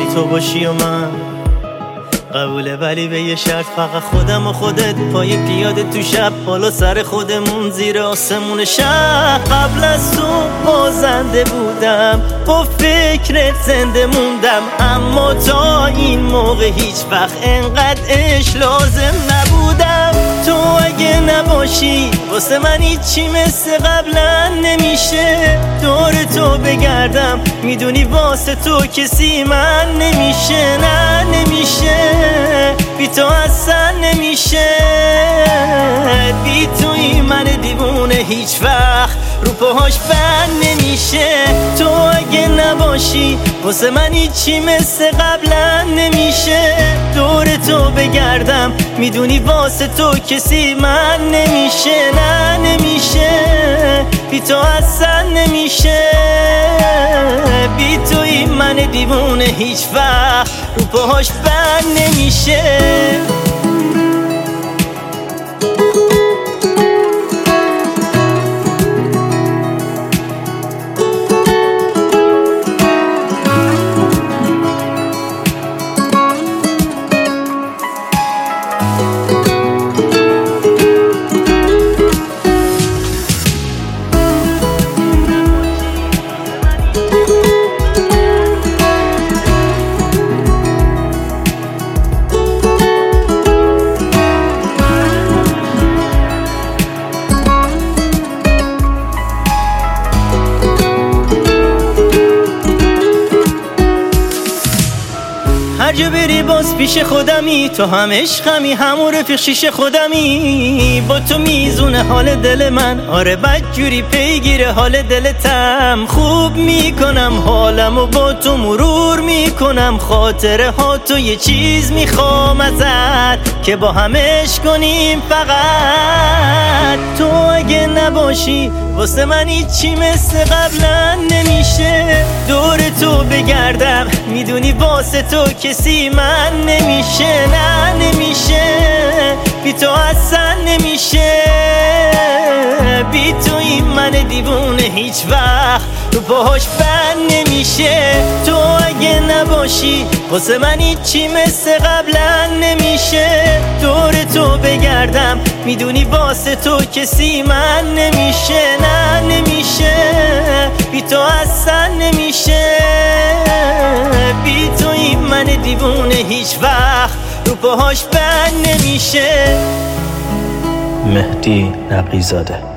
تو باشی و من قبوله، ولی به یه شرط، فقط خودم و خودت پای پیاده تو شب، بالا سر خودمون زیر آسمون شب. قبل از تو بازنده بودم، با فکرت زنده موندم، اما تا این موقع هیچ وقت انقدر عشق لازم نبودم. تو اگه نباشی واسه من هیچی مثل قبلا نمیشه. دور تو بگردم میدونی واسه تو کسی من نمیشه. نه نمیشه، بی تو اصلا نمیشه. بی توی من دیوونه هیچ وقت رو پاهاش بند نمیشه. تو اگه نباشی واسه من هیچی مثل قبلا نمیشه. دور تو بگردم میدونی واسه تو کسی من نمیشه. نه نمیشه، بی تو اصلا نمیشه. بی توی من دیوونه هیچ وقت رو پاهاش بند نمیشه. هر جا بری باز پیش خودمی، تو هم عشقمی همون رفیق شیش خودمی. با تو میزونه حال دل من، آره بدجوری پیگیر حال دلتم. خوب میکنم حالم و با تو مرور میکنم خاطره ها. تو یه چیز میخوام ازت که با هم عشق کنیم فقط. تو اگه نباشی واسه من هیچی مثل قبلا نمیشه. دور تو بگردم میدونی واسه تو کسی من نمیشه. نه نمیشه، بی تو اصلا نمیشه. بی توی من دیوونه هیچ وقت رو پاهاش بند نمیشه. تو اگه نباشی واسه من هیچی مثل قبلا نمیشه. دور تو بگردم میدونی واسه تو کسی من نمیشه. نه نمیشه، بی تو اصلا نمیشه. بی توی من دیوونه هیچ وقت رو پاهاش بند نمیشه. مهدی نقی‌زاده.